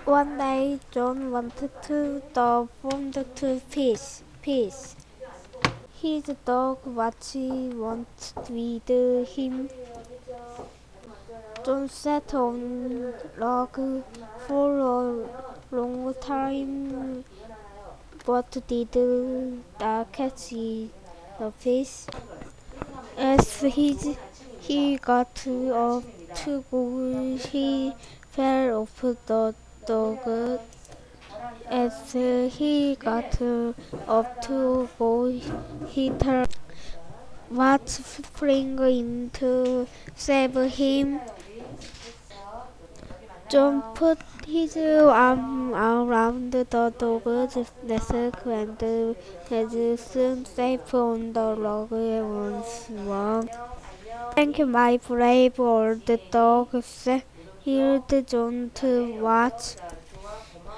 One day, John wanted to dog from the two fish. His dog Watchy wanted with him. John sat on log for a long time, but did not catch the fish. As he got up to go, he fell off the dog. As he got up to go, he turned. What sprang in to save him? John put his arm around the dog's neck and was soon safe on the log once more. Thank you, my brave old dog, said John to Watch.